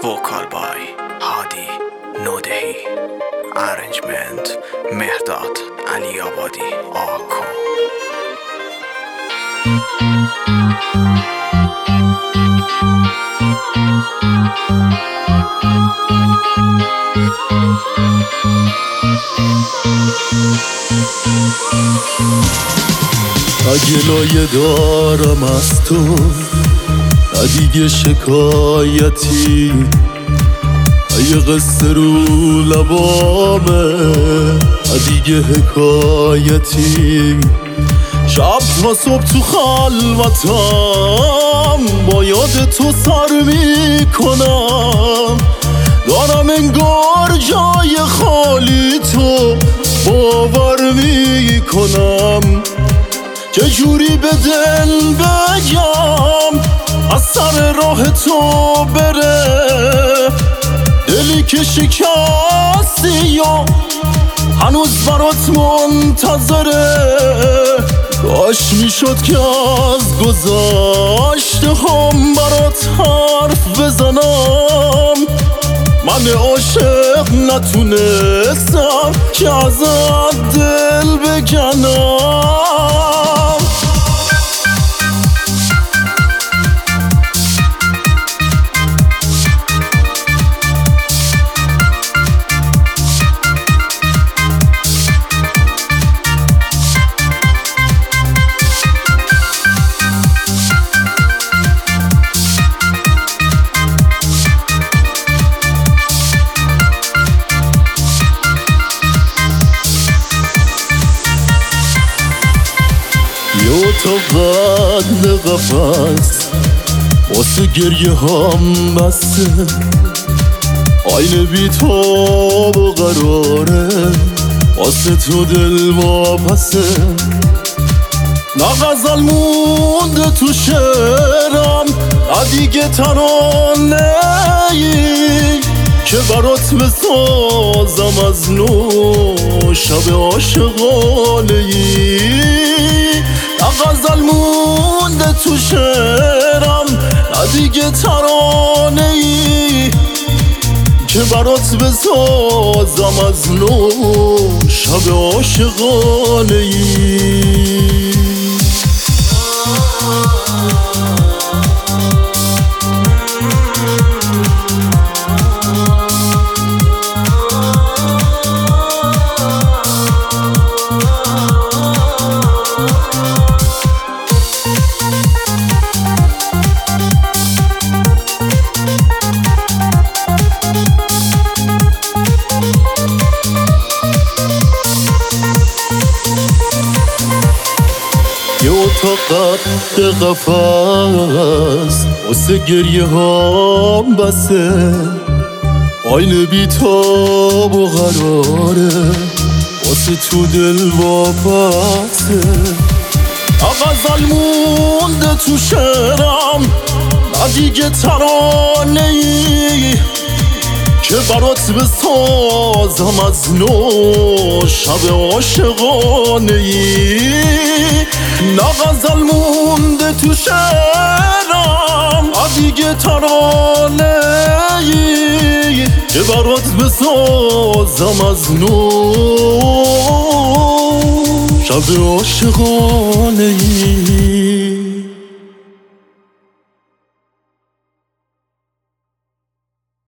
vocal by Hadi Nodehi, arrangement Mehdad Ali Abadi Ako. اگه لایه دارم از تو نه دیگه شکایتی، یه قصه رو لبامه نه دیگه حکایتی. شب تا صبح تو خلوتم با یاد تو سر میکنم، دارم انگار جای خالی تو باور میکنم. چجوری به دل بگم از سر راه تو بره، دلی که شکستی یا هنوز برات منتظره. کاش میشد که از گذشته هم برات حرف بزنم، من عاشق نتونستم که ازت دل بکنم. تا قد قفص واسه گریه هم بسته، آینه بی تاب و قراره واسه تو دل واپسه. نه غزل مونده تو شعرم نه دیگه ترانه ای که برات بسازم از نو شب عاشقانه ای. نه غزل مونده تو شعرم نه دیگه ترانه ای که برات بسازم از نو شب عاشقانه ای. یه اتاق قد قفص واسه گریه هم بسه، آینه بی تاب و قراره واسه تو دل واپسه. غزل مونده تو شعرم نه دیگه ترانه ای که برات بسازم از نو شب عاشقانه ای. نه غزل مونده تو شعرم نه دیگه ترانه ای که برات بسازم از نو شب عاشقانه ای.